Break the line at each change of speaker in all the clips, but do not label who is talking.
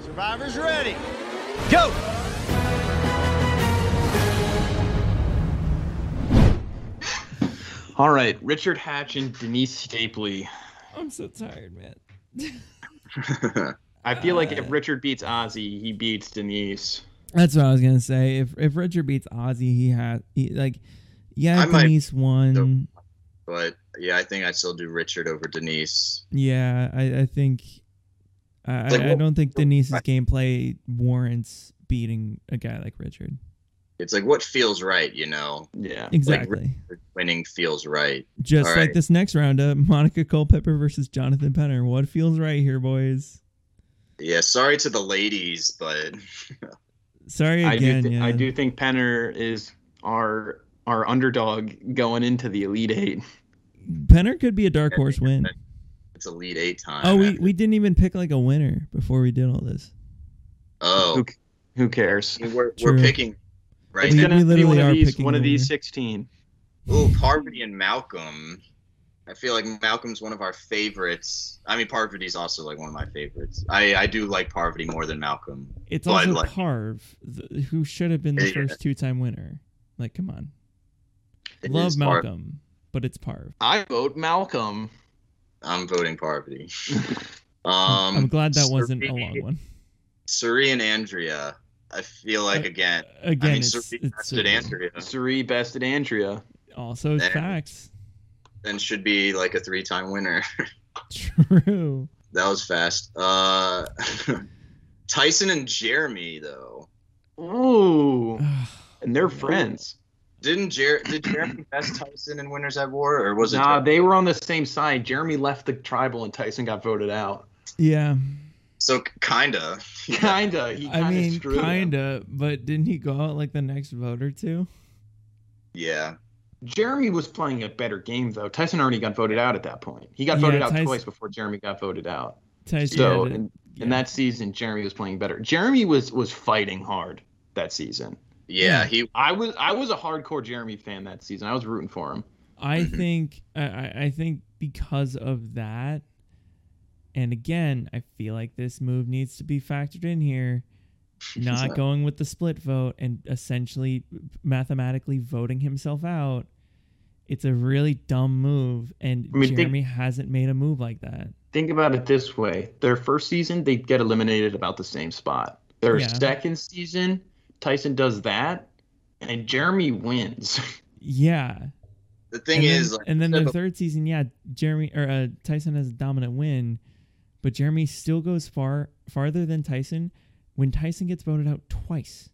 Survivors ready. Go!
All right, Richard Hatch and Denise Stapley.
I'm so tired, man.
I feel like if Richard beats Ozzy, he beats Denise.
That's what I was gonna say. If Richard beats Ozzy, Denise won.
But yeah, I think I still do Richard over Denise.
Yeah, I think I don't think Denise's gameplay warrants beating a guy like Richard.
It's like what feels right, you know?
Yeah,
exactly.
Like winning feels right.
Just like this next roundup, Monica Culpepper versus Jonathan Penner. What feels right here, boys?
Yeah, sorry to the ladies, but
sorry again.
I do think Penner is our underdog going into the Elite Eight.
Penner could be a dark horse win.
It's Elite Eight time.
Oh, we didn't even pick like a winner before we did all this.
Oh,
who cares?
We're picking. Right,
it's gonna be one of these 16.
Oh, Parvati and Malcolm. I feel like Malcolm's one of our favorites. I mean, Parvati's also like one of my favorites. I do like Parvati more than Malcolm.
It's also like, Parv, who should have been the first two-time winner. Like, come on. Love Malcolm, but it's Parv.
I vote Malcolm.
I'm voting Parvati.
I'm glad that wasn't a long one.
Suri and Andrea. I feel like again,
Suri
bested Andrea.
Suri bested Andrea.
Also, it's facts.
Then should be like a 3-time winner.
True.
That was fast. Tyson and Jeremy though.
Ooh, and they're friends.
Did Jeremy best Tyson in Winners at War, or was it?
Nah, they were on the same side. Jeremy left the tribal, and Tyson got voted out.
Yeah.
So kinda.
But didn't he go out like the next vote or two?
Yeah.
Jeremy was playing a better game though. Tyson already got voted out at that point. He got voted out twice before Jeremy got voted out. In that season, Jeremy was playing better. Jeremy was fighting hard that season.
Yeah,
I was a hardcore Jeremy fan that season. I was rooting for him.
I think because of that. And again, I feel like this move needs to be factored in here. Not going with the split vote and essentially mathematically voting himself out. It's a really dumb move, and Jeremy hasn't made a move like that.
Think about it this way. Their first season, they get eliminated about the same spot. Their second season, Tyson does that, and Jeremy wins.
Yeah.
The thing is...
and then the third season, Tyson has a dominant win, but Jeremy still goes farther than Tyson when Tyson gets voted out twice.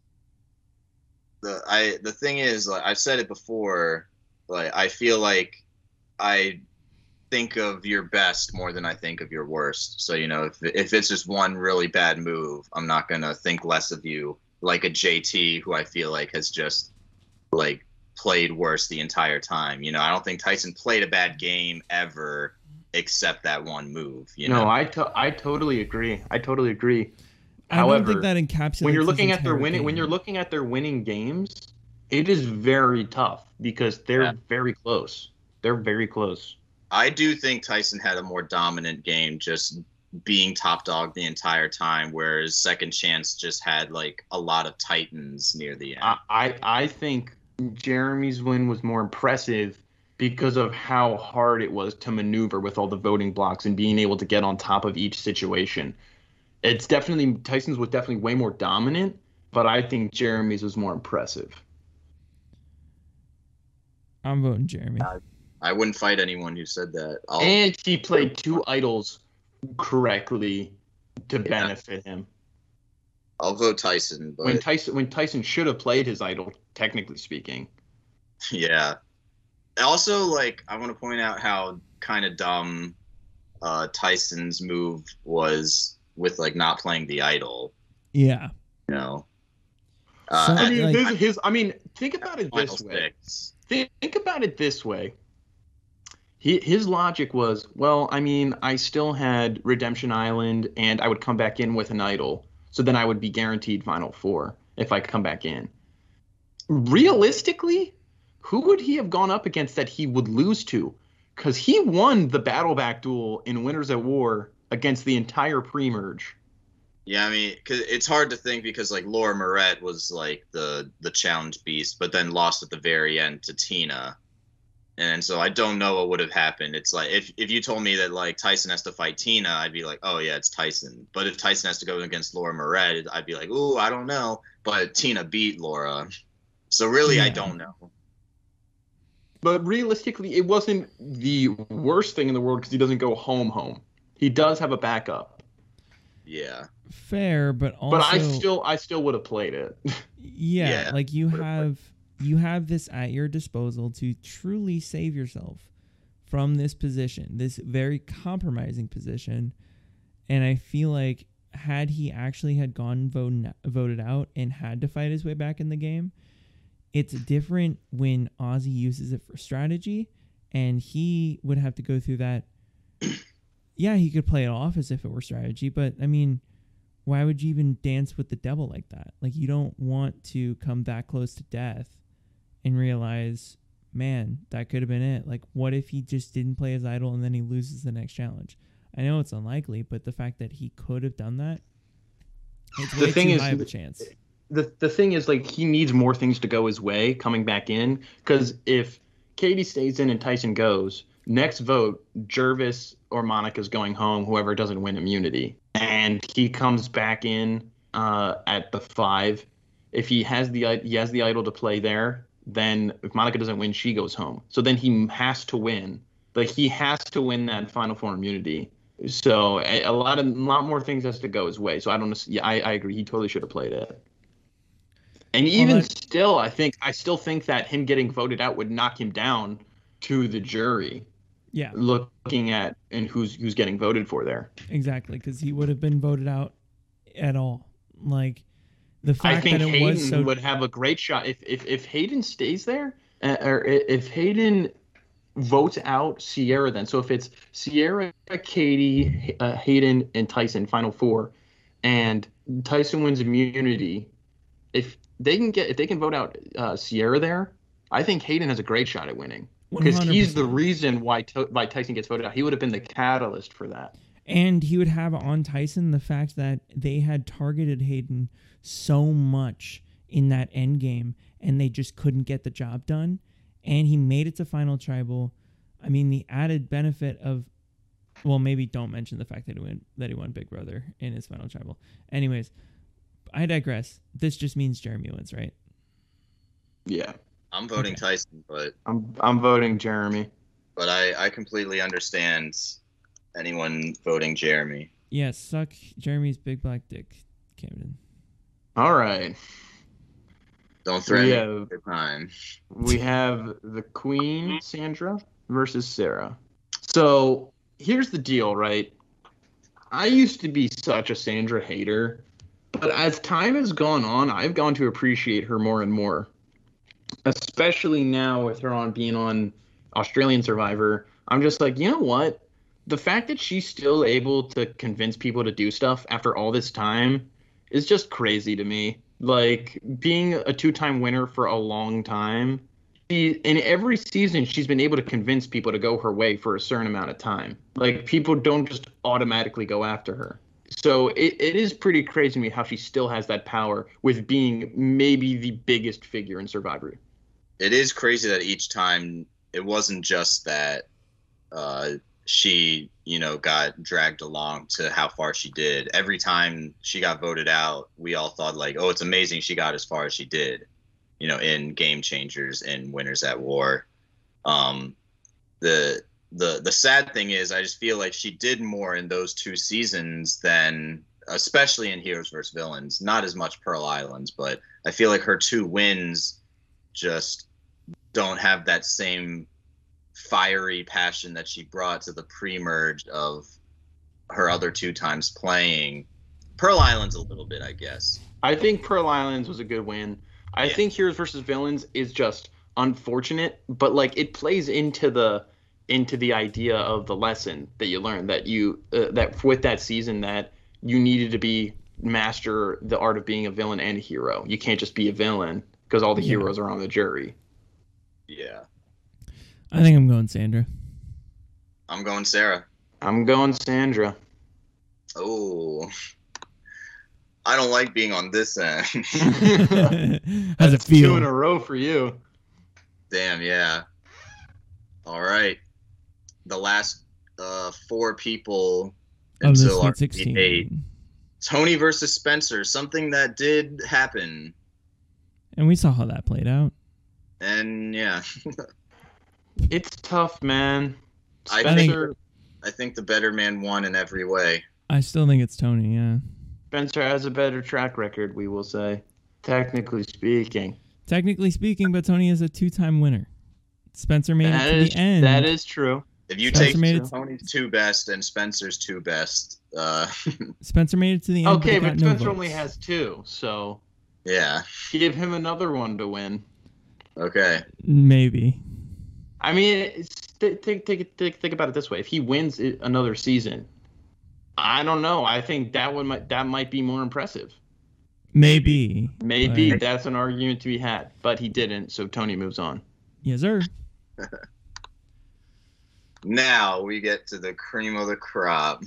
The thing is, like I've said it before, like I feel like I think of your best more than I think of your worst. So, you know, if it's just one really bad move, I'm not gonna think less of you like a JT who I feel like has just like played worse the entire time. You know, I don't think Tyson played a bad game ever except that one move. You know,
I totally agree. I
don't think that encapsulates
when you're looking at their winning games, it is very tough because they're very close. They're very close.
I do think Tyson had a more dominant game, just being top dog the entire time, whereas Second Chance just had like a lot of Titans near the end.
I think Jeremy's win was more impressive because of how hard it was to maneuver with all the voting blocks and being able to get on top of each situation. Tyson's was definitely way more dominant, but I think Jeremy's was more impressive.
I'm voting Jeremy.
I wouldn't fight anyone who said that.
And he played two idols correctly to benefit him.
I'll vote Tyson. But...
When Tyson should have played his idol, technically speaking.
Yeah. Also, like, I want to point out how kind of dumb Tyson's move was with like not playing the idol.
Yeah.
You know.
Think about it this way. Think about it this way. His logic was, well, I mean, I still had Redemption Island, and I would come back in with an idol, so then I would be guaranteed Final Four if I come back in. Realistically, who would he have gone up against that he would lose to? Because he won the Battleback duel in Winners at War against the entire pre-merge.
Yeah, I mean, cause it's hard to think because like Laura Moret was like the challenge beast, but then lost at the very end to Tina, and so I don't know what would have happened. It's like if you told me that like Tyson has to fight Tina, I'd be like, oh yeah, it's Tyson. But if Tyson has to go against Laura Moret, I'd be like, ooh, I don't know. But Tina beat Laura, so really, I
Yeah.
don't know.
But realistically, it wasn't the worst thing in the world because he doesn't go home. He does have a backup.
Yeah,
Fair, but also,
But I still would have played it.
yeah,
Yeah.
like you have this at your disposal to truly save yourself from this position, this very compromising position. And I feel like had he actually had gone voted out and had to fight his way back in the game, it's different when Ozzy uses it for strategy, and he would have to go through that. Yeah, he could play it off as if it were strategy, but I mean, why would you even dance with the devil like that? Like, you don't want to come that close to death and realize, man, that could have been it. Like, what if he just didn't play his idol and then he loses the next challenge? I know it's unlikely, but the fact that he could have done that, it's way too high of a chance.
The thing is, like, he needs more things to go his way coming back in, because if Katie stays in and Tyson goes, next vote, Jervis or Monica's going home, whoever doesn't win immunity. And he comes back in at the 5. If he has the idol to play there, then if Monica doesn't win, she goes home. So then he has to win. Like, he has to win that Final Four immunity. So a lot more things has to go his way. So I don't know. Yeah, I agree. He totally should have played it. And even still, I still think that him getting voted out would knock him down to the jury.
Yeah,
Looking at and who's getting voted for there.
exactly, because he would have been voted out at all. Like, the fact
I think
that it
Hayden
was so
would have a great shot if Hayden stays there, or if Hayden votes out Sierra. Then so if it's Sierra, Katie, Hayden, and Tyson, Final Four, and Tyson wins immunity, if they can vote out Sierra there, I think Hayden has a great shot at winning. Because he's the reason why Tyson gets voted out. He would have been the catalyst for that.
And he would have on Tyson the fact that they had targeted Hayden so much in that end game, and they just couldn't get the job done. And he made it to Final Tribal. I mean, the added benefit of, well, maybe don't mention the fact that he won Big Brother in his Final Tribal. Anyways, I digress. This just means Jeremy wins, right?
Yeah.
I'm voting Tyson, but
I'm voting Jeremy.
But I completely understand anyone voting Jeremy.
Yeah, suck Jeremy's big black dick, Camden.
All right.
Don't threaten me every time.
We have the Queen, Sandra, versus Sarah. So here's the deal, right? I used to be such a Sandra hater, but as time has gone on, I've gone to appreciate her more and more. Especially now with her being on Australian Survivor, I'm just like, you know what? The fact that she's still able to convince people to do stuff after all this time is just crazy to me. Like, being a 2-time winner for a long time, in every season, she's been able to convince people to go her way for a certain amount of time. Like, people don't just automatically go after her. So it is pretty crazy to me how she still has that power with being maybe the biggest figure in Survivor.
It is crazy that each time it wasn't just that she, got dragged along to how far she did. Every time she got voted out, we all thought like, oh, it's amazing she got as far as she did, in Game Changers and Winners at War. The sad thing is I just feel like she did more in those 2 seasons than, especially in Heroes vs. Villains, not as much Pearl Islands, but I feel like her 2 wins just don't have that same fiery passion that she brought to the pre-merge of her other 2 times playing. Pearl Islands a little bit, I guess.
I think Pearl Islands was a good win. I think Heroes vs. Villains is just unfortunate, but like it plays into the idea of the lesson that you learned, that that with that season that you needed to master the art of being a villain and a hero. You can't just be a villain because all the heroes are on the jury.
Yeah.
I think I'm going Sandra.
I'm going Sarah.
I'm going Sandra.
Oh. I don't like being on this end.
How's it feel?
2 in a row for you.
Damn, yeah. All right. The last 4 people
Of the
until our
Sweet 16.
8. Tony versus Spencer, something that did happen.
And we saw how that played out.
And yeah,
It's tough, man.
I think the better man won in every way.
I still think it's Tony, yeah.
Spencer has a better track record, we will say. Technically speaking.
Technically speaking, but Tony is a 2-time winner. Spencer made it to the end.
That is true.
If you
Spencer
take
made it-
Tony's 2 best and Spencer's 2 best,
Spencer made it to the end.
Okay,
but
but
got no
Spencer
votes.
only has 2, so
yeah.
give him another one to win.
Okay.
Maybe.
I mean, think about it this way: if he wins another season, I don't know. I think that might be more impressive.
Maybe.
Maybe
But-
that's an argument to be had, but he didn't, so Tony moves on.
Yes, sir.
Now we get to the cream of the crop.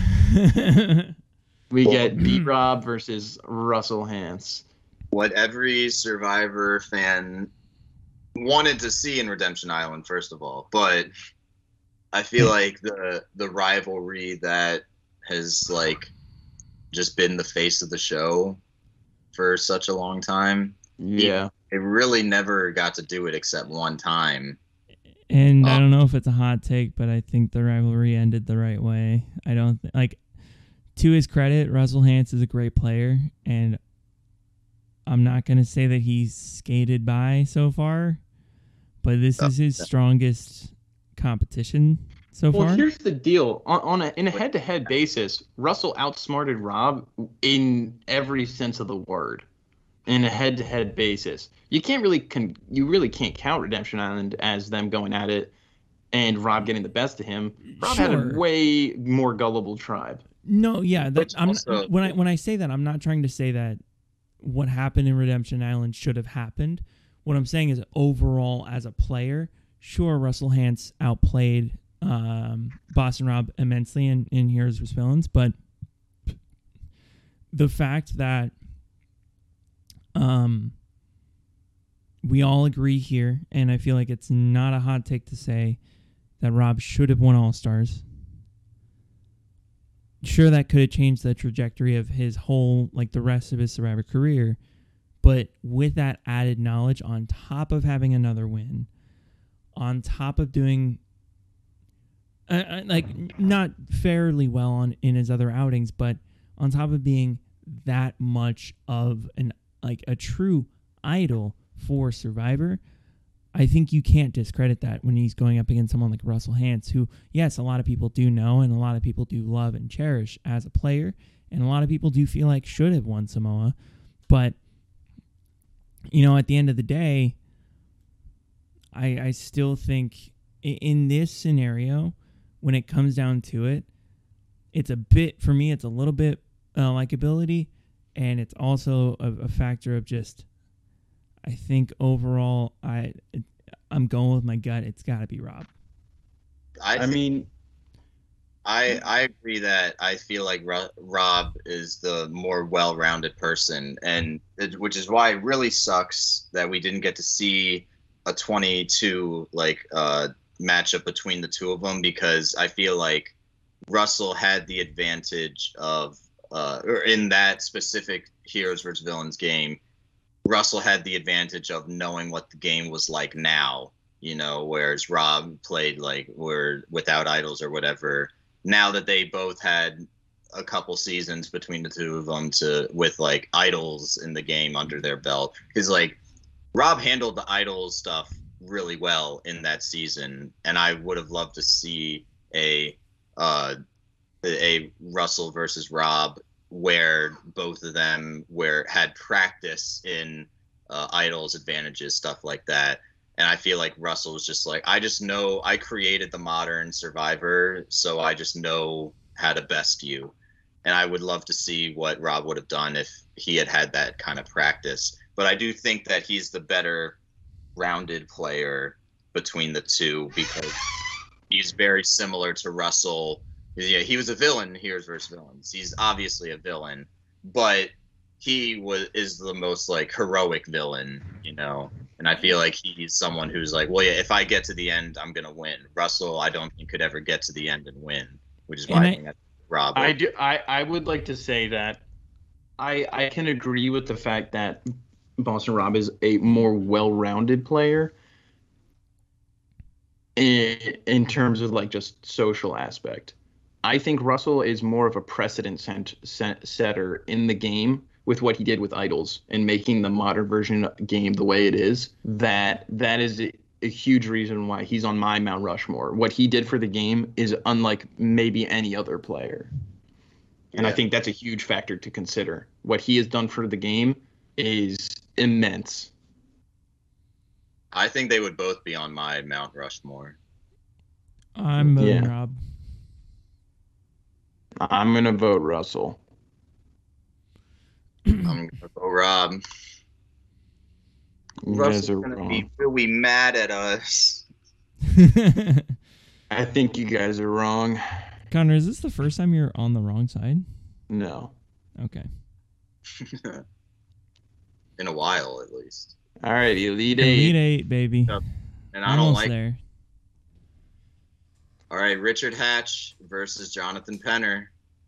We get B-Rob versus Russell Hantz.
What every Survivor fan wanted to see in Redemption Island, first of all, but I feel like the rivalry that has like just been the face of the show for such a long time.
Yeah.
It really never got to do it except one time.
And I don't know if it's a hot take, but I think the rivalry ended the right way. I don't like. To his credit, Russell Hantz is a great player, and I'm not going to say that he's skated by so far, but this is his strongest competition so
Well,
far.
here's the deal. In a head-to-head basis, Russell outsmarted Rob in every sense of the word. In a head-to-head basis, you really can't count Redemption Island as them going at it and Rob getting the best of him. Rob had
Sure.
a way more gullible tribe.
No, yeah,
Which
I'm
also-
when I say that, I'm not trying to say that what happened in Redemption Island should have happened. What I'm saying is overall as a player, sure, Russell Hantz outplayed Boston Rob immensely in Heroes vs. Villains, but the fact that we all agree here, and I feel like it's not a hot take to say that Rob should have won All-Stars. Sure, that could have changed the trajectory of his whole, like the rest of his Survivor career. But with that added knowledge, on top of having another win, on top of doing like not fairly well in his other outings, but on top of being that much of a true idol for Survivor, I think you can't discredit that when he's going up against someone like Russell Hantz, who, yes, a lot of people do know and a lot of people do love and cherish as a player, and a lot of people do feel like should have won Samoa. But, at the end of the day, I still think in this scenario, when it comes down to it, it's a little bit likability, and it's also a factor of just, I think overall, I'm going with my gut. It's got to be Rob.
I agree that I feel like Rob is the more well-rounded person, and which is why it really sucks that we didn't get to see a 22 matchup between the two of them, because I feel like Russell had the advantage of, or in that specific Heroes vs. Villains game, Russell had the advantage of knowing what the game was like now, whereas Rob played without idols or whatever. Now that they both had a couple seasons between the two of them with idols in the game under their belt, because Rob handled the idols stuff really well in that season, and I would have loved to see a Russell versus Rob where both of them had practice in idols, advantages, stuff like that. And I feel like Russell was just I just know I created the modern Survivor, so I just know how to best you. And I would love to see what Rob would have done if he had that kind of practice. But I do think that he's the better rounded player between the two, because he's very similar to Russell. Yeah, he was a villain in Heroes vs. Villains. He's obviously a villain, but is the most like heroic villain, you know. And I feel like he's someone who's like, well, yeah, if I get to the end, I'm gonna win. Russell, I don't think could ever get to the end and win, which is why I think that's Rob.
I would like to say that I can agree with the fact that Boston Rob is a more well-rounded player in terms of like just social aspect. I think Russell is more of a precedent setter in the game with what he did with Idols and making the modern version game the way it is. That is a huge reason why he's on my Mount Rushmore. What he did for the game is unlike maybe any other player. And I think that's a huge factor to consider. What he has done for the game is immense.
I think they would both be on my Mount Rushmore.
I'm voting Rob.
I'm going to vote Russell.
I'm going to vote Rob. Russell's going to be really mad at us.
I think you guys are wrong.
Connor, is this the first time you're on the wrong side?
No.
Okay.
In a while, at least.
All right, Elite Eight.
Elite Eight, baby.
And I don't like
there.
All right, Richard Hatch versus Jonathan Penner.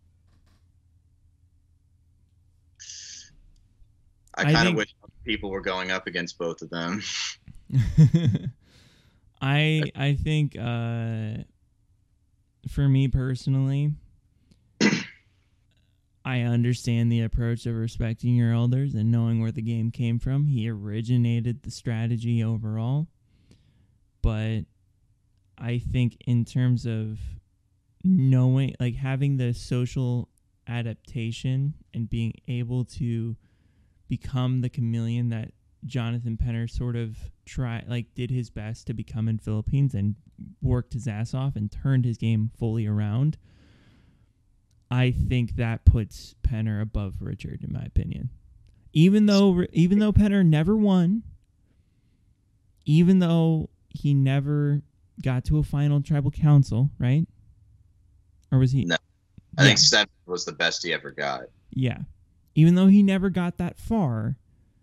I kind of wish people were going up against both of them.
I think for me personally, I understand the approach of respecting your elders and knowing where the game came from. He originated the strategy overall. But I think in terms of knowing, like having the social adaptation and being able to become the chameleon that Jonathan Penner sort of did his best to become in Philippines and worked his ass off and turned his game fully around, I think that puts Penner above Richard, in my opinion. Even though Penner never won, even though he never got to a final tribal council, right? Or was he?
No. I think 7 was the best he ever got.
Yeah. Even though he never got that far,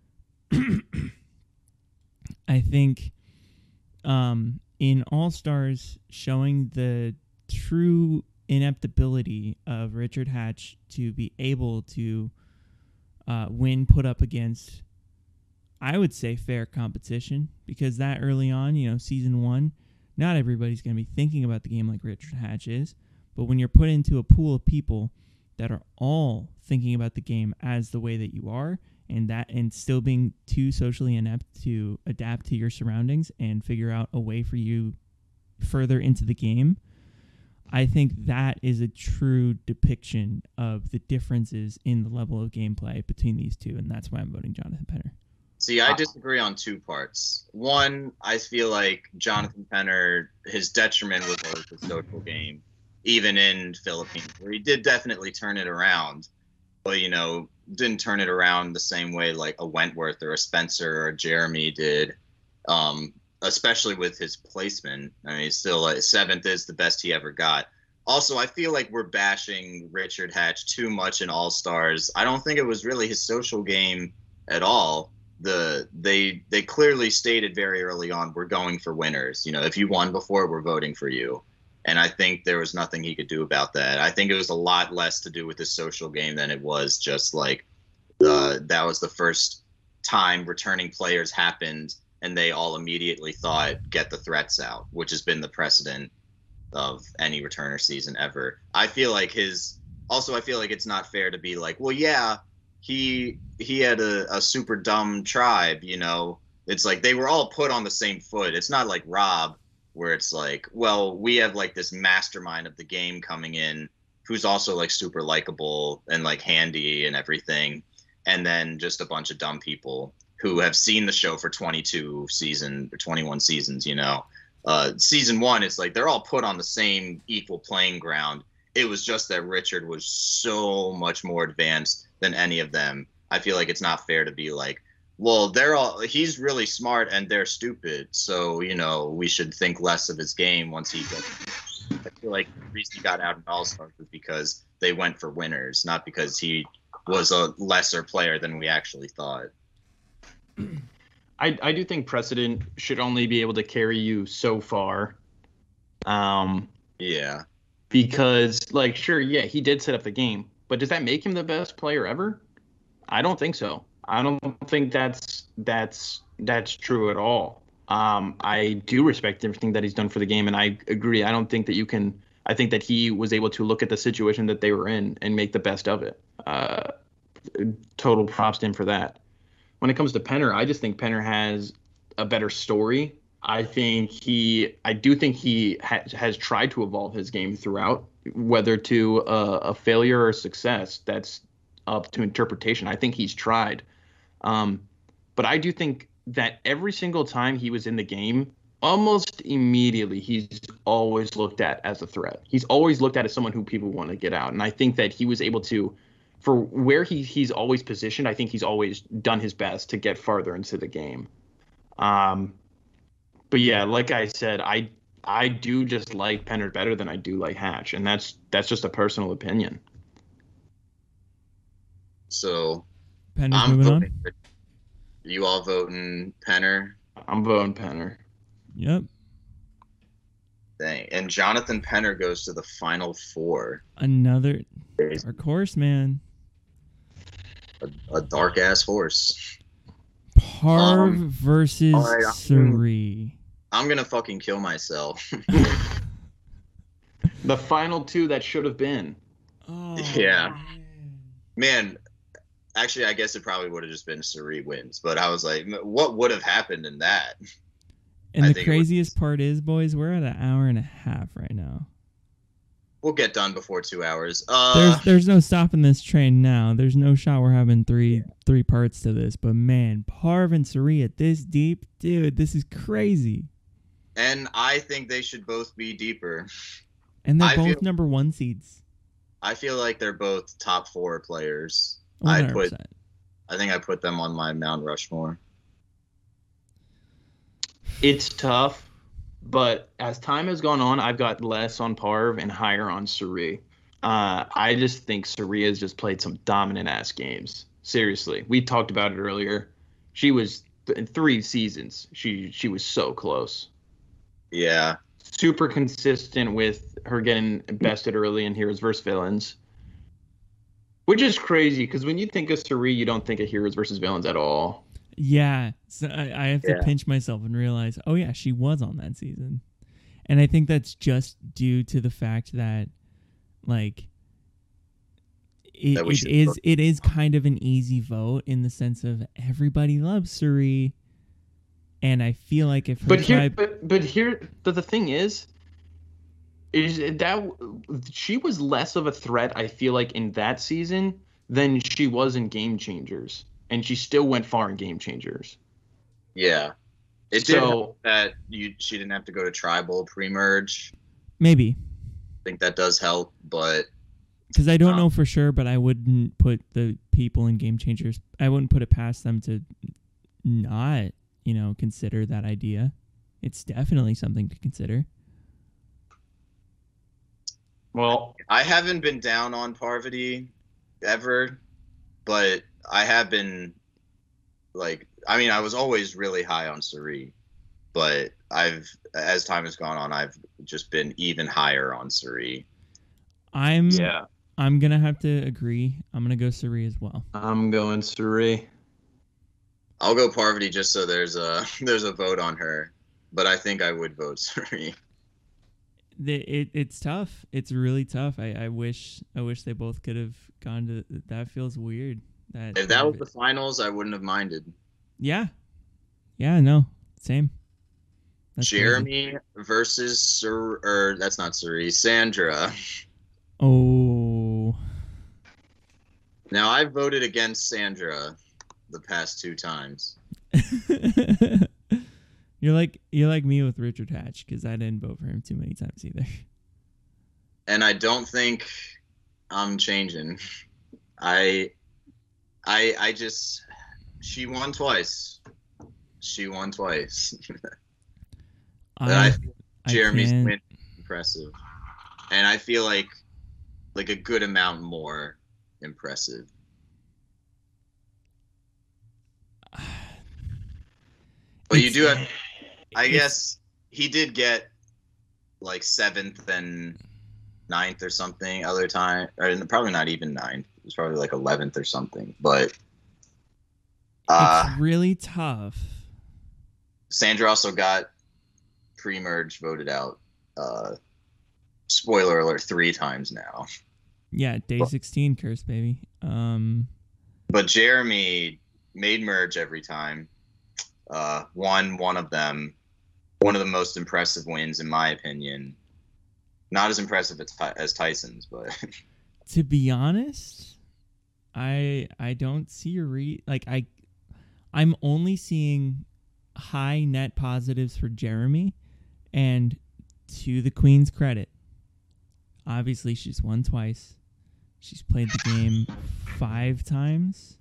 I think in All-Stars showing the true ineptability of Richard Hatch to be able to win put up against, I would say, fair competition, because that early on, season 1, not everybody's going to be thinking about the game like Richard Hatch is, but when you're put into a pool of people that are all thinking about the game as the way that you are, and still being too socially inept to adapt to your surroundings and figure out a way for you further into the game, I think that is a true depiction of the differences in the level of gameplay between these two, and that's why I'm voting Jonathan Penner.
See, I disagree on 2 parts. One, I feel like Jonathan Penner, his detriment was always the social game, even in Philippines, where he did definitely turn it around, but, didn't turn it around the same way like a Wentworth or a Spencer or a Jeremy did, especially with his placement. I mean, still, 7th is the best he ever got. Also, I feel like we're bashing Richard Hatch too much in All-Stars. I don't think it was really his social game at all. They clearly stated very early on, we're going for winners. If you won before, we're voting for you. And I think there was nothing he could do about that. I think it was a lot less to do with his social game than it was just like that was the first time returning players happened, and they all immediately thought, get the threats out, which has been the precedent of any returner season ever. I feel like it's not fair to be like, well, yeah, he had a super dumb tribe, It's like they were all put on the same foot. It's not like Rob, where it's like, well, we have like this mastermind of the game coming in who's also like super likable and like handy and everything, and then just a bunch of dumb people who have seen the show for 22 seasons or 21 seasons. Season 1, it's like they're all put on the same equal playing ground. It was just that Richard was so much more advanced than any of them. I feel like it's not fair to be like, well, he's really smart and they're stupid, so, we should think less of his game once he gets. I feel like the reason he got out in All-Stars was because they went for winners, not because he was a lesser player than we actually thought.
I do think precedent should only be able to carry you so far.
Yeah.
Because, like, sure, yeah, he did set up the game, but does that make him the best player ever? I don't think so. I don't think that's true at all. I do respect everything that he's done for the game, and I agree. I don't think that you can. I think that he was able to look at the situation that they were in and make the best of it. Total props to him for that. When it comes to Penner, I just think Penner has a better story. I do think he has tried to evolve his game throughout, whether to a failure or a success. That's up to interpretation. I think he's tried. But I do think that every single time he was in the game, almost immediately, he's always looked at as a threat. He's always looked at as someone who people want to get out. And I think that he was able to, for where he's always positioned, I think he's always done his best to get farther into the game. But yeah, like I said, I do just like Penner better than I do like Hatch, and that's just a personal opinion.
So
Penner's
I'm
moving
voting.
on.
You all voting Penner?
I'm voting Penner.
Yep.
Dang. And Jonathan Penner goes to the Final Four.
Another dark horse, man.
A dark ass horse.
Parv versus
all right,
Suri.
I'm gonna fucking kill myself.
The final two that should have been.
Oh,
Yeah. Man, actually, I guess it probably would have just been Suri wins. But I was like, what would have happened in that?
And
I
the
think
craziest part is, boys, we're at an hour and a half right now.
We'll get done before 2 hours.
There's no stopping this train now. There's no shot we're having three parts to this. But man, Parv and Suri at this deep, dude, this is crazy.
And I think they should both be deeper.
And they're
I
both
feel-
number one seeds.
I feel like they're both top 4 players.
100%.
I think I put them on my Mount Rushmore.
It's tough, but as time has gone on, I've got less on Parv and higher on Suri. I just think Suri has just played some dominant ass games. Seriously, we talked about it earlier. She was in 3 seasons. She was so close.
Yeah.
Super consistent with her getting bested early in Heroes vs. Villains. Which is crazy, because when you think of Suri, you don't think of Heroes vs. Villains at all.
Yeah, so I have to pinch myself and realize, oh yeah, she was on that season. And I think that's just due to the fact that, like, it is kind of an easy vote in the sense of everybody loves Suri. And I feel like if her
but the thing is that she was less of a threat, I feel like, in that season than she was in Game Changers, and she still went far in Game Changers.
Yeah. It did help that she didn't have to go to Tribal pre-merge.
Maybe.
I think that does help, but
because I don't know for sure, but I wouldn't put the people in Game Changers, I wouldn't put it past them to not, consider that idea. It's definitely something to consider.
Well,
I haven't been down on Parvati ever, but I have been I was always really high on Suri, but as time has gone on, I've just been even higher on Suri.
I'm gonna have to agree. I'm gonna go Suri as well.
I'm going Suri.
I'll go Parvati just so there's a vote on her, but I think I would vote Suri.
It's tough. It's really tough. I wish they both could have gone to. That feels weird.
If that was the finals, I wouldn't have minded.
Yeah. No. Same.
That's Jeremy crazy. Versus that's not Suri. Sandra.
Oh.
Now I voted against Sandra the past 2 times.
You're like me with Richard Hatch, because I didn't vote for him too many times either.
And I don't think I'm changing. I just she won twice. Jeremy's win impressive, and I feel like a good amount more impressive. But you do have, I guess he did get like 7th and 9th or something other time, or probably not even 9th. It was probably like 11th or something. But
it's really tough.
Sandra also got pre-merge voted out. Spoiler alert, 3 times now.
Yeah, day 16 curse, baby.
But Jeremy made merge every time. Won one of them. One of the most impressive wins, in my opinion. Not as impressive as Tyson's, but
to be honest, I don't see a I'm only seeing high net positives for Jeremy, and to the Queen's credit, obviously she's won twice. She's played the game 5 times.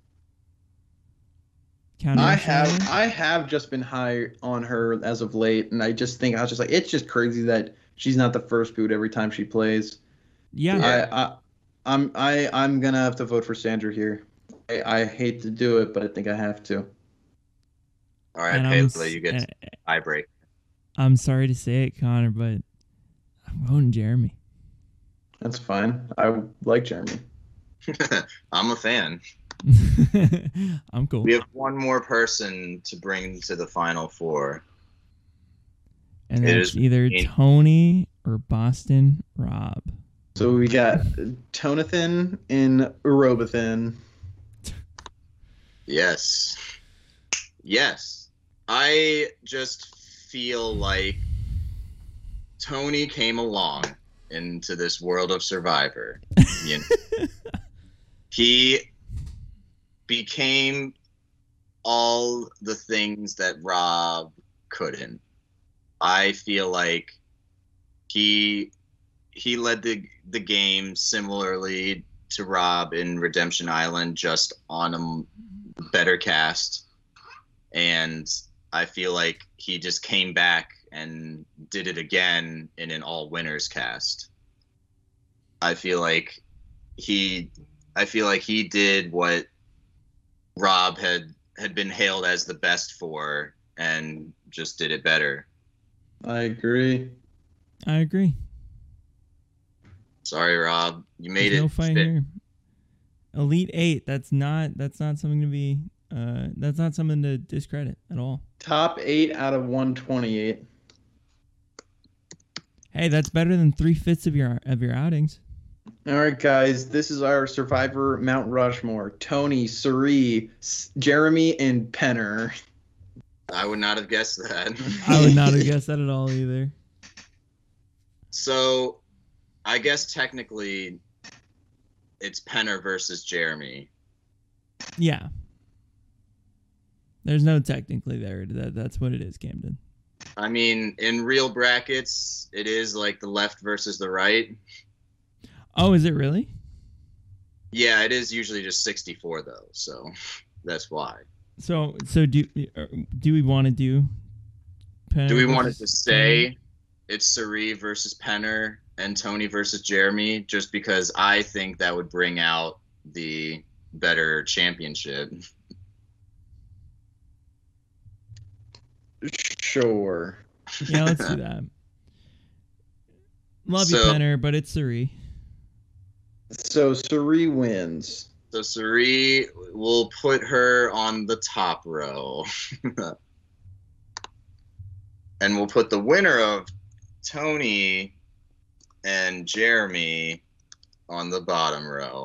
I have just been high on her as of late, and I was just like, it's just crazy that she's not the first boot every time she plays.
Yeah.
I'm gonna have to vote for Sandra here. I hate to do it, but I think I have to.
All right, Payla, you get eye break.
I'm sorry to say it, Connor, but I'm voting Jeremy.
That's fine. I like Jeremy.
I'm a fan.
I'm cool.
We have one more person to bring to the final 4.
And it's either Tony or Boston Rob.
So we got Tonathan and Urobithan.
Yes. I just feel like Tony came along into this world of Survivor. You know? He became all the things that Rob couldn't. I feel like he led the game similarly to Rob in Redemption Island, just on a better cast. And I feel like he just came back and did it again in an all winners cast. I feel like he did what Rob had been hailed as the best for, and just did it better.
I agree.
Sorry, Rob. You made
There's
it.
No fight here. Elite 8. That's not something to be. That's not something to discredit at all.
Top 8 out of 128.
Hey, that's better than 3/5 of your outings.
All right, guys. This is our Survivor Mount Rushmore. Tony, Suri, Jeremy, and Penner.
I would not have guessed that.
I would not have guessed that at all either.
So, I guess technically, it's Penner versus Jeremy.
Yeah. There's no technically there. That's what it is, Camden.
I mean, in real brackets, it is like the left versus the right.
Oh, is it really?
Yeah, it is usually just 64 though, so that's why.
So do we want to do?
Penner do we want to say it's Suri versus Penner and Tony versus Jeremy, just because I think that would bring out the better championship?
Sure.
Yeah, let's do that. Love you, Penner, but it's Suri.
So Suri wins.
So Suri will put her on the top row. And we'll put the winner of Tony and Jeremy on the bottom row.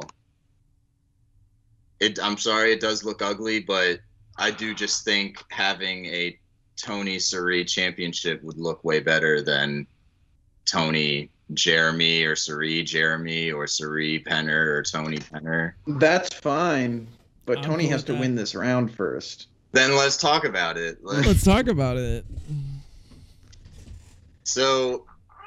I'm sorry, it does look ugly, but I do just think having a Tony Suri championship would look way better than Tony Jeremy or Suri Jeremy or Suri Penner or Tony Penner.
That's fine, but Tony has to win this round first.
Then let's talk about it.
Let's talk about it.
So,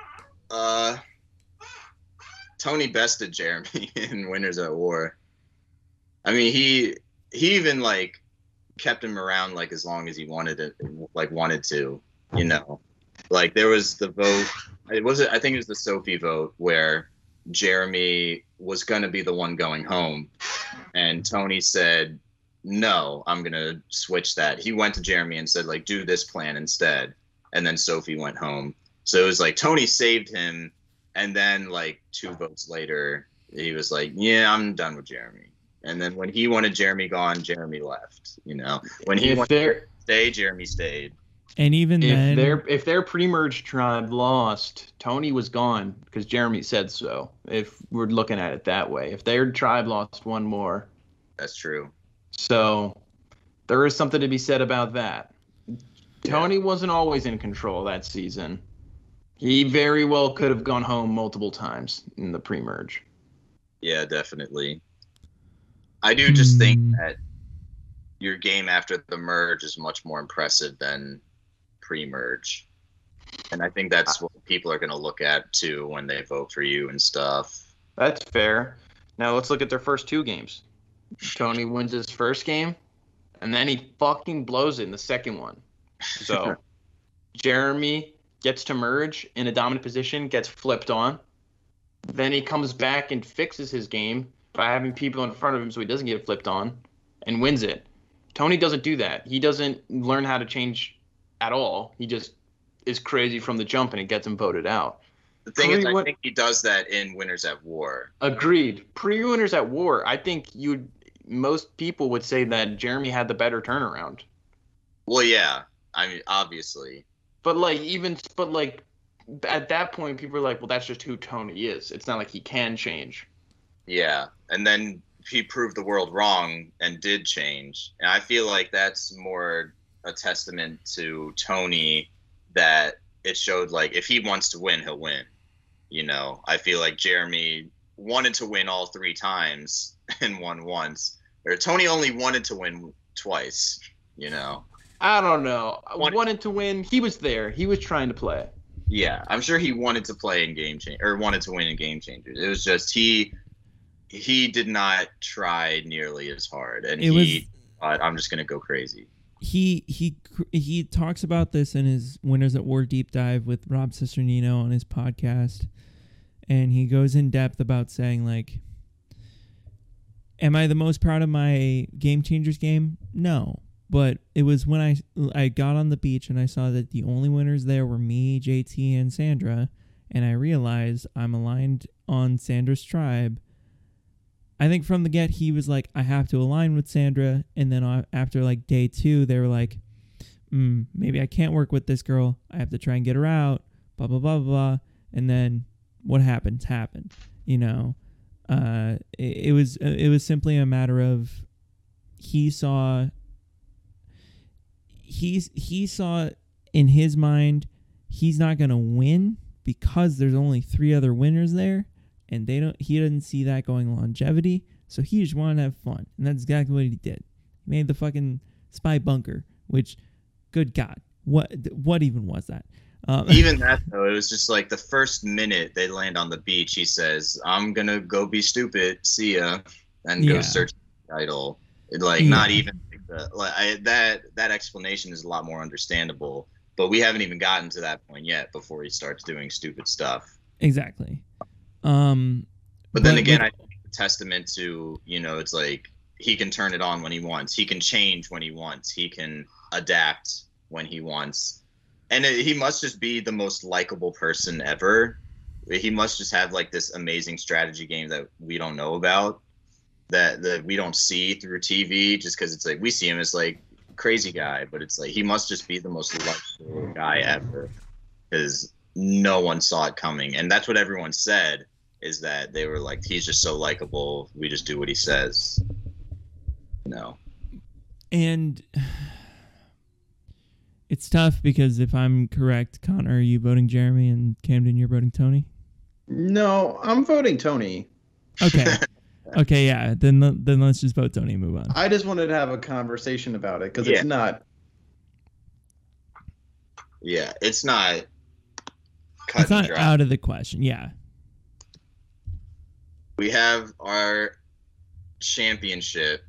Tony bested Jeremy in Winners at War. I mean, he even like kept him around like as long as he wanted to, you know. Like there was the vote. I think it was the Sophie vote where Jeremy was gonna be the one going home, and Tony said, no, I'm going to switch that. He went to Jeremy and said, like, do this plan instead. And then Sophie went home. So it was like Tony saved him. And then, like, 2 votes later, he was like, yeah, I'm done with Jeremy. And then when he wanted Jeremy gone, Jeremy left. You know, when he wanted to stay, Jeremy stayed.
And even then,
if their pre-merge tribe lost, Tony was gone because Jeremy said so. If we're looking at it that way, if their tribe lost one more,
that's true.
So there is something to be said about that. Yeah. Tony wasn't always in control that season. He very well could have gone home multiple times in the pre-merge.
Yeah, definitely. I do just think that your game after the merge is much more impressive than pre-merge. And I think that's what people are going to look at, too, when they vote for you and stuff.
That's fair. Now let's look at their first 2 games. Tony wins his first game, and then he fucking blows it in the second one. So Jeremy gets to merge in a dominant position, gets flipped on. Then he comes back and fixes his game by having people in front of him so he doesn't get flipped on and wins it. Tony doesn't do that. He doesn't learn how to change at all. He just is crazy from the jump, and it gets him voted out.
The thing is, I think he does that in Winners at War.
Agreed. Pre-Winners at War, I think most people would say that Jeremy had the better turnaround.
Well, yeah. I mean, obviously.
But at that point, people are like, well, that's just who Tony is. It's not like he can change.
Yeah. And then he proved the world wrong and did change. And I feel like that's more a testament to Tony, that it showed, like, if he wants to win, he'll win. You know, I feel like Jeremy wanted to win all 3 times and won once. Or Tony only wanted to win twice, you know.
I don't know. Wanted to win. He was there. He was trying to play.
Yeah, I'm sure he wanted to play in wanted to win in Game Changers. It was just he did not try nearly as hard, and I'm just gonna go crazy.
He talks about this in his Winners at War deep dive with Rob Cisternino on his podcast, and he goes in depth about saying, like, am I the most proud of my Game Changers game? No. But it was when I got on the beach and I saw that the only winners there were me, JT, and Sandra, and I realized I'm aligned on Sandra's tribe. I think from the get, he was like, I have to align with Sandra. And then after like day 2, they were like, maybe I can't work with this girl. I have to try and get her out, blah, blah, blah, blah. And then what happened. You know, it was simply a matter of he saw in his mind, he's not going to win because there's only 3 other winners there. And he didn't see that going longevity, so he just wanted to have fun, and that's exactly what he did. He made the fucking spy bunker, which, good God, what even was that?
Even that though, it was just like the first minute they land on the beach, he says, "I'm gonna go be stupid, see ya," and go search the title. Not even that explanation is a lot more understandable, but we haven't even gotten to that point yet before he starts doing stupid stuff.
Exactly.
But then again, I think it's a testament to, you know, it's like he can turn it on when he wants. He can change when he wants. He can adapt when he wants. And he must just be the most likable person ever. He must just have like this amazing strategy game that we don't know about, that we don't see through TV, just because it's like we see him as like crazy guy, but it's like he must just be the most likable guy ever, because no one saw it coming. And that's what everyone said, is that they were like, he's just so likable, we just do what he says. No.
And it's tough because if I'm correct, Connor, are you voting Jeremy, and Camden, you're voting Tony?
No, I'm voting Tony.
Okay. Okay, yeah. Then let's just vote Tony and move on.
I just wanted to have a conversation about it because it's not.
Yeah, it's not.
It's not out of the question. Yeah.
We have our championship.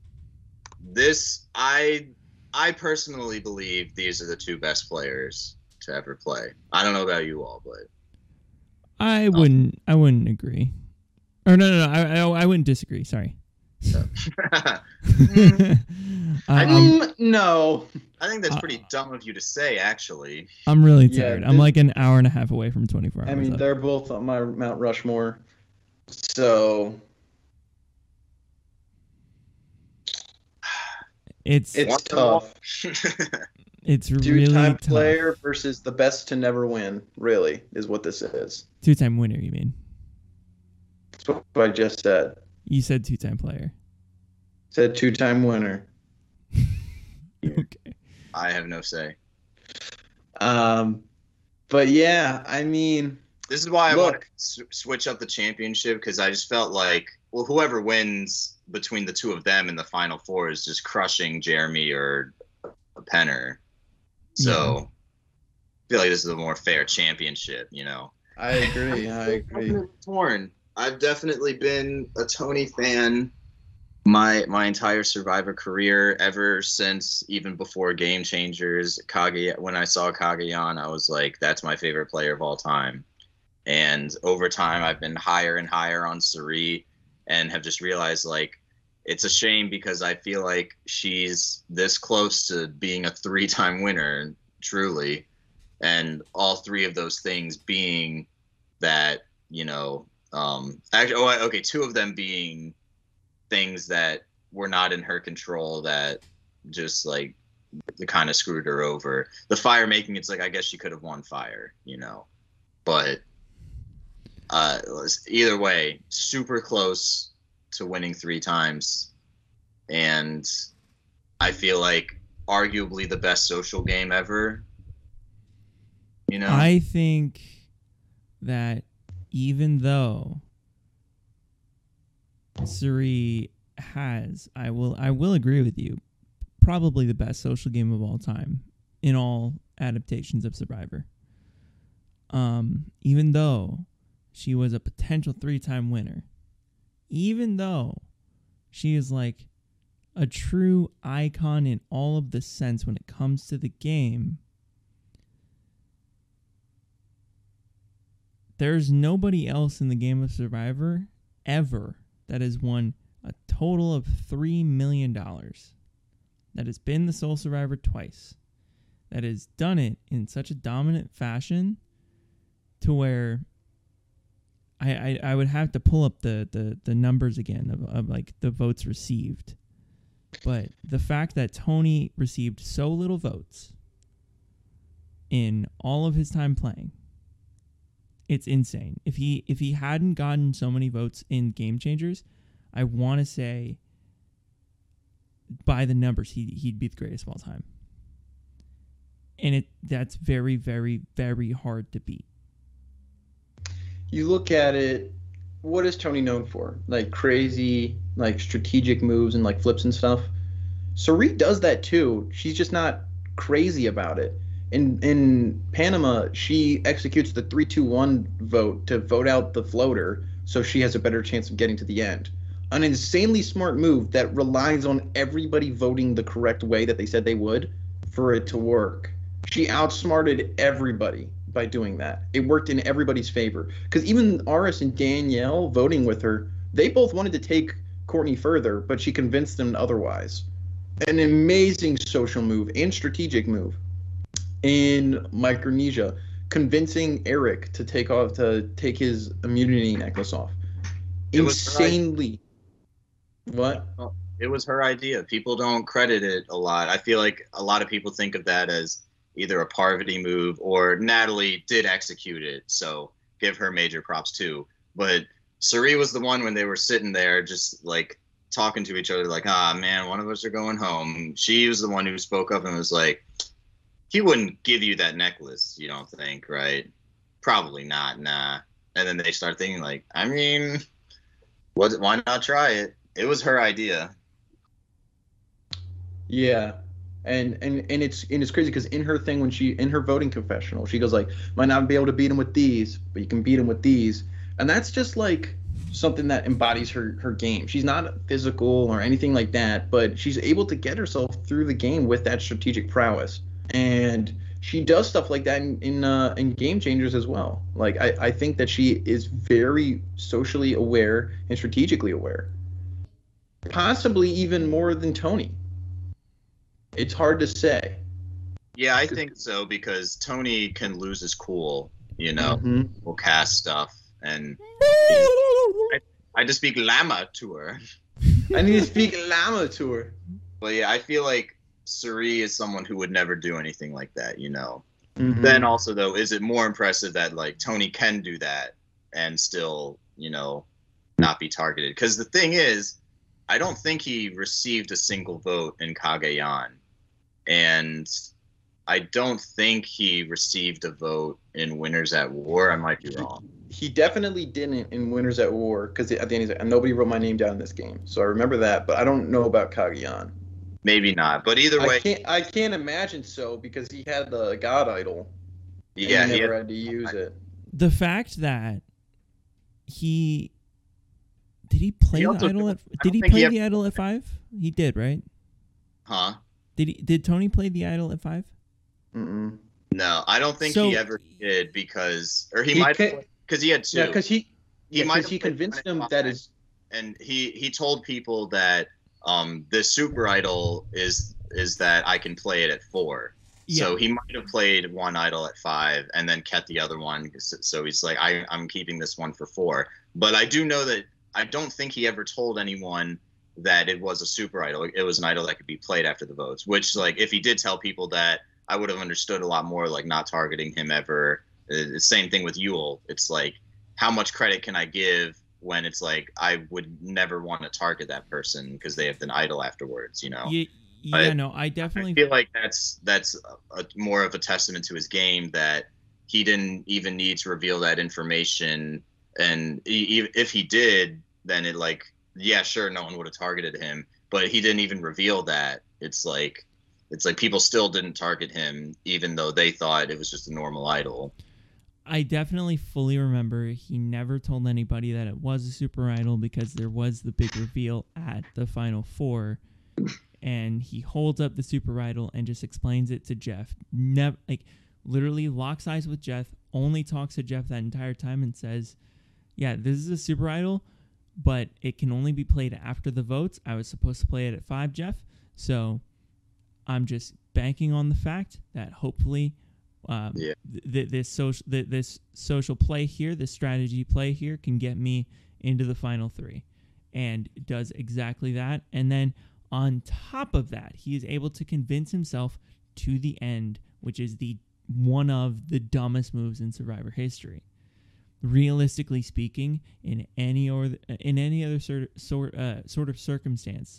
I personally believe these are the 2 best players to ever play. I don't know about you all, but
I wouldn't agree. Or no, I wouldn't disagree. Sorry.
No.
I think that's pretty dumb of you to say, actually.
I'm really tired. I'm like an hour and a half away from 24 hours.
I mean, they're both on my Mount Rushmore. So it's tough.
It's really
two-time
tough.
Player versus the best to never win, really, is what this is.
Two-time winner, you mean?
That's what I just said.
You said two-time player.
Said two-time winner.
Okay.
I have no say.
But yeah, I mean,
this is why I want to switch up the championship, because I just felt like, well, whoever wins between the two of them in the Final Four is just crushing Jeremy or Penner. So I feel like this is a more fair championship, you know.
I agree.
I'm torn. I've definitely been a Tony fan my entire Survivor career, ever since even before Game Changers. When I saw Kagayan, I was like, that's my favorite player of all time. And over time, I've been higher and higher on Cirie, and have just realized, like, it's a shame, because I feel like she's this close to being a 3-time winner, truly. And all three of those things being that, you know, two of them being things that were not in her control, that just, like, they kind of screwed her over. The fire making, it's like, I guess she could have won fire, you know. But either way, super close to winning 3 times, and I feel like arguably the best social game ever. You know,
I think that even though Cirie has, I will agree with you, probably the best social game of all time in all adaptations of Survivor. Even though she was a potential 3-time winner, even though she is like a true icon in all of the sense when it comes to the game, there's nobody else in the game of Survivor ever that has won a total of $3 million, that has been the sole survivor twice, that has done it in such a dominant fashion to where I would have to pull up the numbers again of like the votes received. But the fact that Tony received so little votes in all of his time playing, it's insane. If he hadn't gotten so many votes in Game Changers, I want to say by the numbers he'd be the greatest of all time. And that's very, very, very hard to beat.
You look at it, what is Tony known for? Like crazy, like strategic moves and like flips and stuff. Cirie does that too. She's just not crazy about it. In Panama, she executes the 3-2-1 vote to vote out the floater, so she has a better chance of getting to the end. An insanely smart move that relies on everybody voting the correct way that they said they would for it to work. She outsmarted everybody by doing that. It worked in everybody's favor. Because even Aras and Danielle voting with her, they both wanted to take Courtney further, but she convinced them otherwise. An amazing social move and strategic move. In Micronesia, convincing Eric to take his immunity necklace off. Insanely. What?
It was her idea. People don't credit it a lot. I feel like a lot of people think of that as either a Parvati move or Natalie did execute it, so give her major props too. But Cirie was the one when they were sitting there just like talking to each other like, man, one of us are going home. She was the one who spoke up and was like, he wouldn't give you that necklace, you don't think, right? Probably not, nah. And then they start thinking like, I mean, why not try it? It was her idea.
Yeah. And it's crazy because in her thing, in her voting confessional, she goes like, might not be able to beat him with these, but you can beat him with these. And that's just like something that embodies her game. She's not physical or anything like that, but she's able to get herself through the game with that strategic prowess. And she does stuff like that in Game Changers as well. Like I think that she is very socially aware and strategically aware. Possibly even more than Tony. It's hard to say.
Yeah, I think so because Tony can lose his cool,
Mm-hmm.
will cast stuff, and I just speak llama to her.
I need to speak llama to her.
But yeah, I feel like Suri is someone who would never do anything like that,
Mm-hmm.
Then also though, is it more impressive that like Tony can do that and still, not be targeted? Because the thing is, I don't think he received a single vote in Cagayan, and I don't think he received a vote in Winners at War. I might be wrong.
He definitely didn't in Winners at War because at the end he's like, nobody wrote my name down in this game, so I remember that. But I don't know about Cagayan.
Maybe not, but either way,
I can't imagine so because he had the God Idol.
Yeah,
he never had to use it.
The fact that did he play the idol at? Did he play the idol at 5? He did, right?
Huh?
Did Tony play the idol at 5?
Mm-mm.
No, I don't think he ever did because he might because he had 2.
Yeah, because he
convinced
him that is,
and he told people that this super idol is that I can play it at 4. Yeah. So he might have played one idol at 5 and then kept the other one. So he's like, I'm keeping this one for 4. But I do know that I don't think he ever told anyone that it was a super idol. It was an idol that could be played after the votes, which like if he did tell people that, I would have understood a lot more, like not targeting him ever. The same thing with Yule. It's like, how much credit can I give when it's like I would never want to target that person because they have an idol afterwards,
I definitely
I feel like that's more of a testament to his game that he didn't even need to reveal that information, and if he did, then it like, yeah, sure, no one would have targeted him, but he didn't even reveal that. It's like people still didn't target him even though they thought it was just a normal idol.
I definitely fully remember he never told anybody that it was a super idol because there was the big reveal at the Final Four, and he holds up the super idol and just explains it to Jeff. Never, literally locks eyes with Jeff, only talks to Jeff that entire time and says, yeah, this is a super idol, but it can only be played after the votes. I was supposed to play it at 5, Jeff, so I'm just banking on the fact that hopefully this social play here, this strategy play here can get me into the final 3, and does exactly that. And then on top of that, he is able to convince himself to the end, which is one of the dumbest moves in Survivor history. Realistically speaking, in any other sort of circumstance,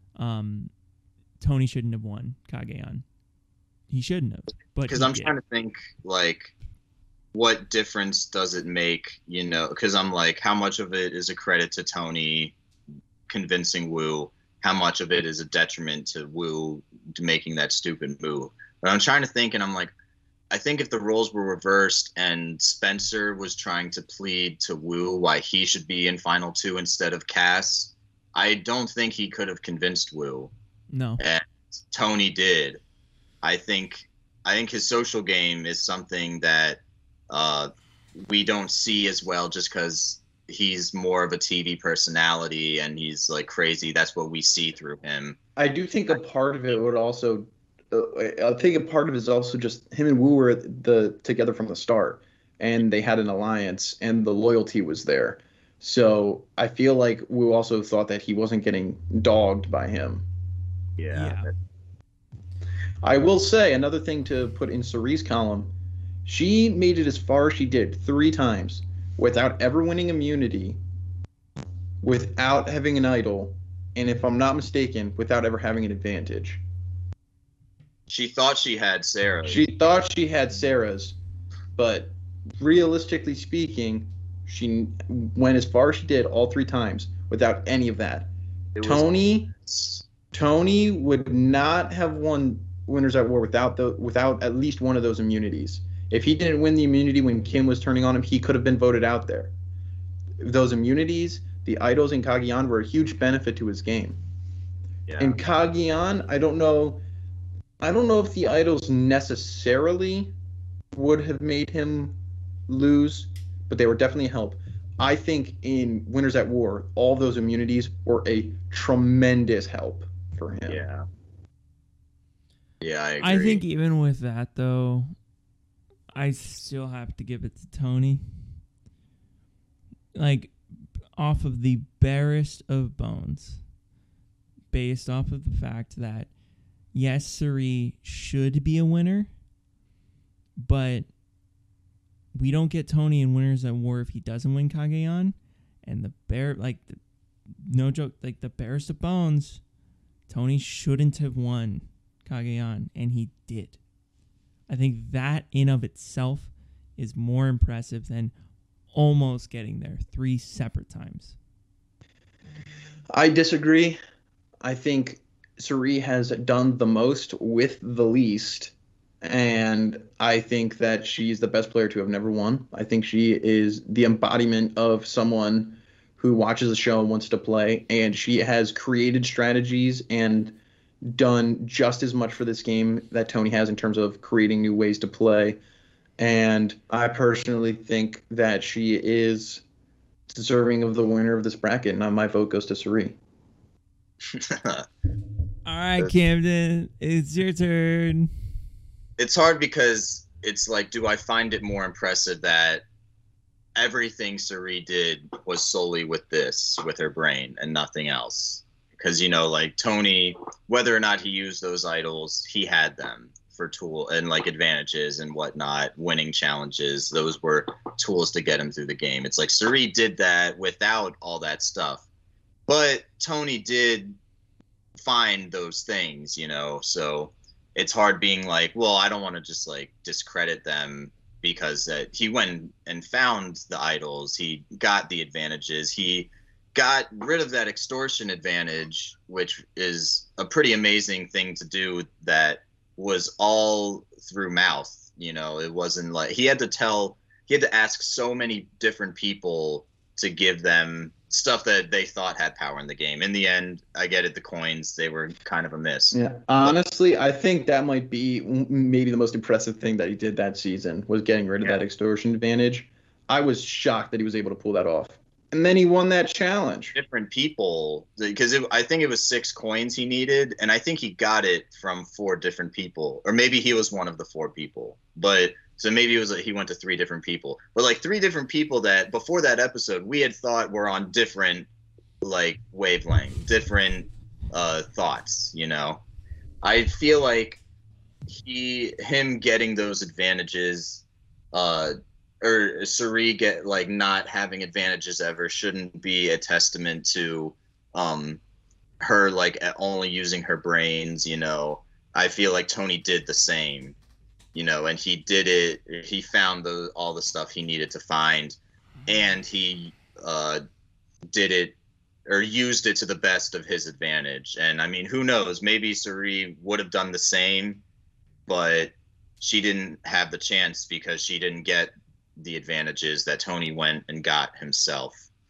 Tony shouldn't have won Cagayan. He shouldn't have. But
because I'm trying to think, like, what difference does it make? Because I'm like, how much of it is a credit to Tony convincing Wu? How much of it is a detriment to Wu making that stupid move? But I'm trying to think, and I'm like, I think if the roles were reversed and Spencer was trying to plead to Wu why he should be in Final 2 instead of Cass, I don't think he could have convinced Wu.
No.
And Tony did. I think his social game is something that we don't see as well just because he's more of a TV personality and he's like crazy. That's what we see through him.
I do think a part of it would also I think a part of it is also just him and Wu were together from the start, and they had an alliance, and the loyalty was there. So I feel like Wu also thought that he wasn't getting dogged by him.
Yeah.
I will say another thing to put in Suri's column. She made it as far as she did 3 times without ever winning immunity, without having an idol, and if I'm not mistaken, without ever having an advantage.
She thought she had Sarah.
She thought she had Sarah's, but realistically speaking, she went as far as she did all 3 times without any of that. Tony would not have won Winners at War without at least one of those immunities. If he didn't win the immunity when Kim was turning on him, he could have been voted out there. Those immunities, the idols in Cagayan, were a huge benefit to his game.
Yeah.
In Cagayan, I don't know if the idols necessarily would have made him lose, but they were definitely a help. I think in Winners at War, all those immunities were a tremendous help for him.
Yeah. Yeah, I agree.
I think even with that, though, I still have to give it to Tony. Like, off of the barest of bones, based off of the fact that, yes, Suri should be a winner, but we don't get Tony in Winners at War if he doesn't win Cagayan. And no joke, like, the barest of bones, Tony shouldn't have won Cagayan, and he did. I think that in of itself is more impressive than almost getting there 3 separate times.
I disagree. I think Suri has done the most with the least, and I think that she's the best player to have never won. I think she is the embodiment of someone who watches the show and wants to play, and she has created strategies and done just as much for this game that Tony has in terms of creating new ways to play. And I personally think that she is deserving of the winner of this bracket, and my vote goes to Suri.
All right, Camden, it's your turn.
It's hard because it's like, do I find it more impressive that everything Suri did was solely with her brain and nothing else? Because, like Tony, whether or not he used those idols, he had them for tool and like advantages and whatnot, winning challenges. Those were tools to get him through the game. It's like Suri did that without all that stuff. But Tony did find those things, so it's hard being like, well, I don't want to just like discredit them because he went and found the idols. He got the advantages. He got rid of that extortion advantage, which is a pretty amazing thing to do that was all through mouth. It wasn't like he had to ask so many different people to give them stuff that they thought had power in the game. In the end, I get it, the coins, they were kind of a miss.
Yeah, honestly, I think that might be maybe the most impressive thing that he did that season was getting rid of that extortion advantage. I was shocked that he was able to pull that off. And then he won that challenge.
Different people, because I think it was 6 coins he needed, and I think he got it from 4 different people, or maybe he was one of the 4 people. But so maybe it was he went to 3 different people, but like 3 different people that before that episode we had thought were on different like wavelength, different thoughts. I feel like him getting those advantages, or Suri not having advantages ever shouldn't be a testament to her like only using her brains. I feel like Tony did the same, and he did it. He found all the stuff he needed to find, and he did it or used it to the best of his advantage. And I mean, who knows? Maybe Suri would have done the same, but she didn't have the chance because she didn't get the advantages that Tony went and got himself.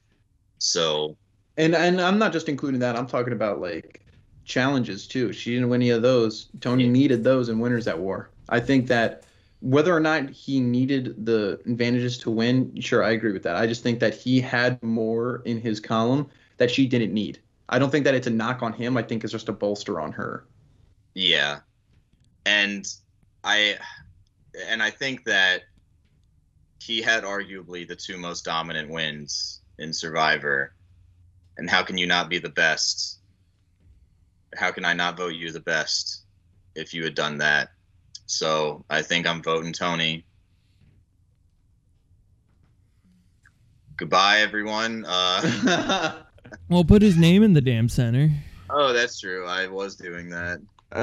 So,
and I'm not just including that. I'm talking about like challenges too. She didn't win any of those. Tony needed those in Winners at War. I think that whether or not he needed the advantages to win, sure, I agree with that. I just think that he had more in his column that she didn't need. I don't think that it's a knock on him. I think it's just a bolster on her.
Yeah. And I think that he had arguably the 2 most dominant wins in Survivor. And how can you not be the best? How can I not vote you the best if you had done that? So I think I'm voting Tony. Goodbye, everyone.
Well, put his name in the damn center.
Oh, that's true. I was doing that.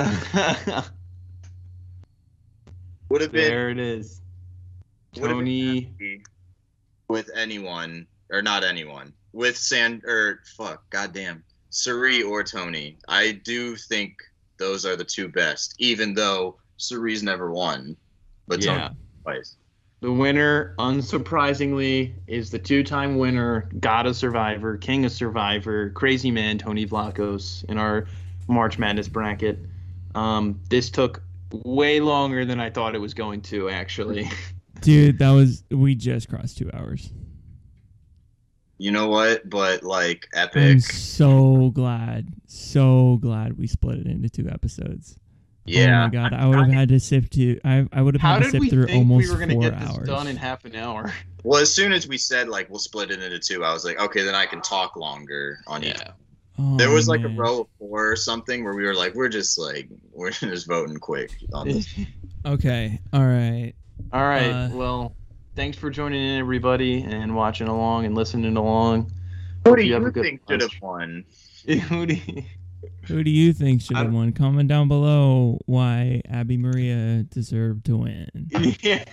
Would have been.
There it is. Tony.
With anyone, or not anyone. With goddamn. Suri or Tony. I do think those are the 2 best, even though Suri's never won. But Tony twice.
The winner, unsurprisingly, is the 2-time winner, God of Survivor, King of Survivor, Crazy Man, Tony Vlachos, in our March Madness bracket. This took way longer than I thought it was going to, actually.
Dude, we just crossed 2 hours.
You know what? But like
I'm
Epic.
so glad we split it into 2 episodes.
Yeah.
Oh my god, I would have had to sift through. I would have
How
had to
did
sift
we
through
think
almost
we were gonna
4
get this
hours.
done in half an hour?
Well, as soon as we said like we'll split it into 2, I was like, okay, then I can talk longer on each.
Oh,
There was like
man.
a row of 4 or something where we were like, we're just voting quick on this.
Okay, all right.
All right. Well, thanks for joining in, everybody, and watching along and listening along.
What do
you have
you
a good
think should have
lunch.
won?
Who do you think should have
I'm-
won? Comment down below why Abby Maria deserved to win.
Yeah.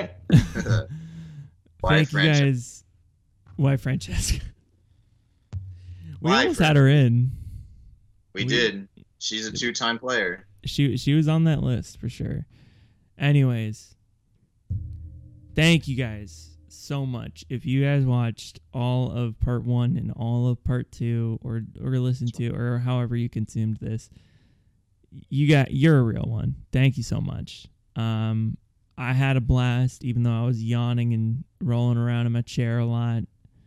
Why
Thank you
Francesca?
guys. Why Francesca? We
Why
almost had her in.
We did. She's a 2-time player.
She was on that list for sure. Anyways, thank you guys so much. If you guys watched all of part 1 and all of part 2 or listened to or however you consumed this, you're a real one. Thank you so much. I had a blast even though I was yawning and rolling around in my chair a lot.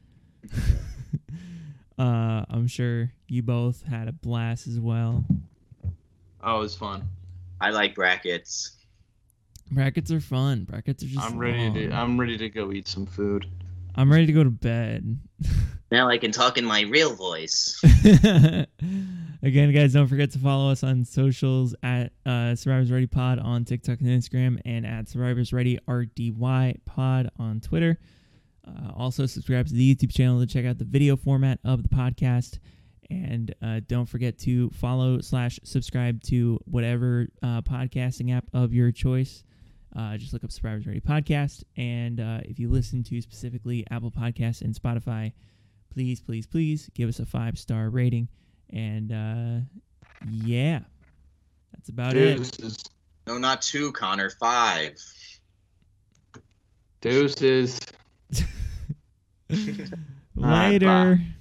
I'm sure you both had a blast as well.
Oh, it was fun.
I like brackets.
Brackets are fun. Brackets are just
I'm ready
long.
to go eat some food.
I'm ready to go to bed.
Now I can talk in my real voice.
Again, guys, don't forget to follow us on socials at Survivors Ready Pod on TikTok and Instagram, and at Survivors Ready RDY Pod on Twitter. Also, subscribe to the YouTube channel to check out the video format of the podcast. And don't forget to follow/subscribe to whatever podcasting app of your choice. Just look up Survivors Ready Podcast. And if you listen to specifically Apple Podcasts and Spotify, please, please, please give us a 5-star rating. And yeah, that's about it.
No, not 2, Connor. 5.
Deuces.
Later.
Bye.